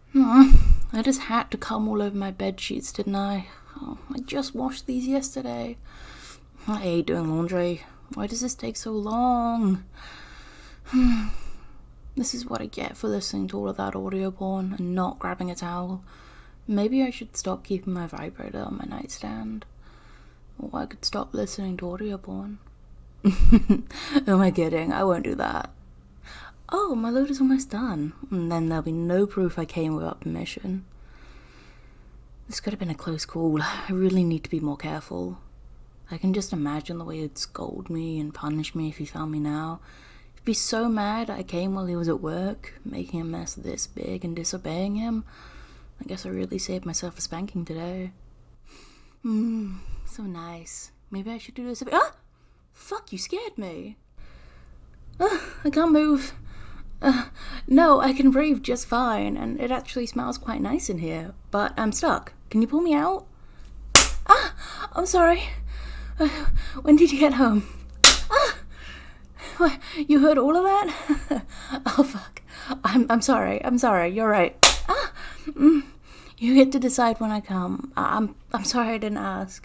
I just had to come all over my bed sheets, didn't I? Oh, I just washed these yesterday. I hate doing laundry. Why does this take so long? This is what I get for listening to all of that audio porn and not grabbing a towel. Maybe I should stop keeping my vibrator on my nightstand. Or I could stop listening to audio porn. Who am I kidding? I won't do that. Oh, my load is almost done. And then there'll be no proof I came without permission. This could have been a close call. I really need to be more careful. I can just imagine the way he'd scold me and punish me if he found me now. He'd be so mad I came while he was at work, making a mess this big and disobeying him. I guess I really saved myself a spanking today. So nice. Maybe I should do this a bit. Ah! Fuck, you scared me. I can't move. No, I can breathe just fine, and it actually smells quite nice in here, but I'm stuck. Can you pull me out? Ah! I'm sorry. When did you get home? Ah! What, you heard all of that? Oh, fuck. I'm sorry. You're right. Ah! You get to decide when I come. I'm sorry I didn't ask.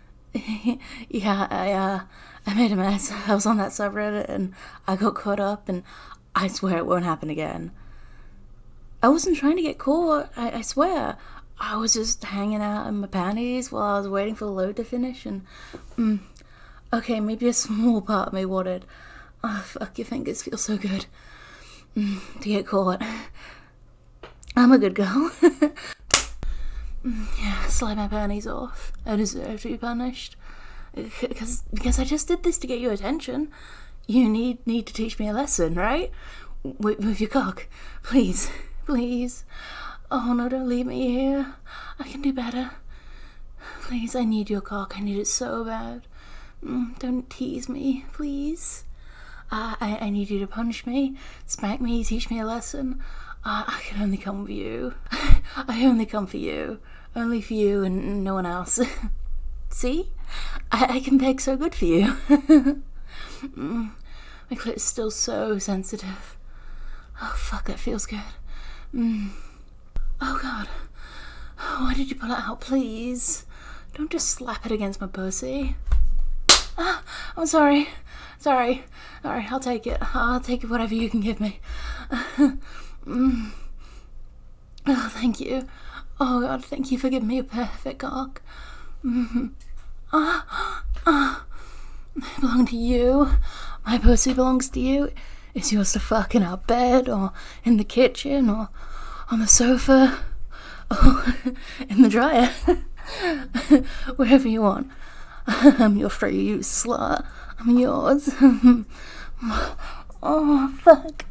Yeah, I made a mess. I was on that subreddit and I got caught up, and I swear it won't happen again. I wasn't trying to get caught, I swear. I was just hanging out in my panties while I was waiting for the load to finish, and okay, maybe a small part of me wanted. Oh, fuck, your fingers feel so good. To get caught. I'm a good girl. Yeah, slide my panties off. I deserve to be punished. Because I just did this to get your attention. You need to teach me a lesson, right? With your cock. Please. Oh no, don't leave me here. I can do better. Please, I need your cock. I need it so bad. Don't tease me, please. I need you to punish me, spank me, teach me a lesson. I can only come with you. I only come for you. Only for you and no one else. See? I can beg so good for you. My clit is still so sensitive. Oh, fuck, that feels good. Oh, God. Why did you pull it out, please? Don't just slap it against my pussy. I'm sorry. Alright, I'll take it. I'll take whatever you can give me. Oh, thank you. Oh, God, thank you for giving me a perfect cock. I belong to you. My pussy belongs to you. It's yours to fuck in our bed, or in the kitchen, or on the sofa, or in the dryer. Wherever you want. I'm your free use slut. I'm yours. Oh, fuck.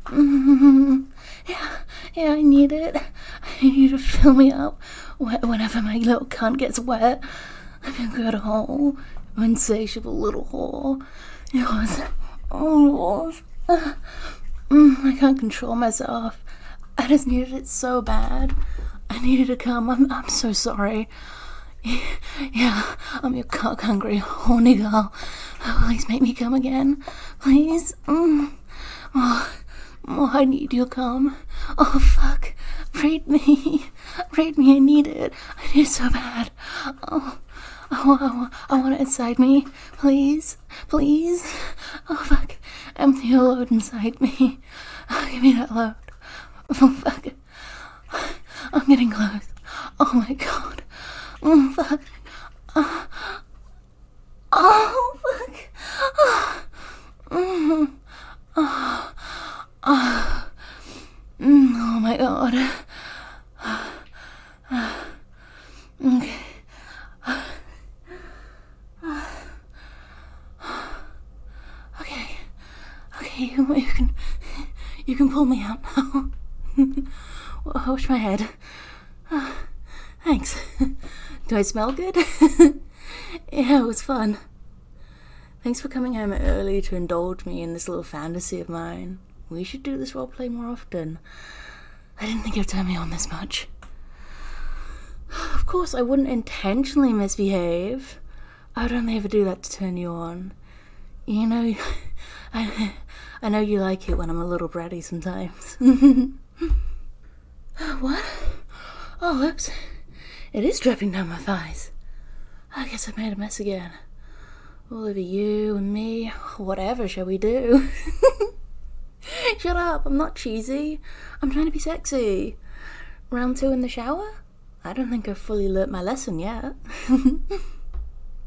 Yeah, I need it. I need you to fill me up whenever my little cunt gets wet. I'm a good hole. Insatiable little whore. Yours. Oh, I can't control myself. I just needed it so bad. I needed to come. I'm so sorry. Yeah, I'm your cock-hungry, horny girl. Please make me come again. Please. Oh, I need your cum. Oh, fuck. Rape me. I need it. I need it so bad. Oh, I want it inside me. Please. Oh, fuck. Empty your load inside me. Give me that load. Oh, fuck. I'm getting close. Oh, my God. Fuck. Oh, fuck. Oh, my God. Okay. Okay, you can pull me out now. Wash my head. Thanks. Do I smell good? Yeah, it was fun. Thanks for coming home early to indulge me in this little fantasy of mine. We should do this roleplay more often. I didn't think it would turn me on this much. Of course, I wouldn't intentionally misbehave. I would only ever do that to turn you on. You know, I know you like it when I'm a little bratty sometimes. What? Oh, oops. It is dripping down my thighs. I guess I made a mess again. All over you and me. Whatever shall we do? Shut up, I'm not cheesy. I'm trying to be sexy. Round 2 in the shower? I don't think I've fully learnt my lesson yet.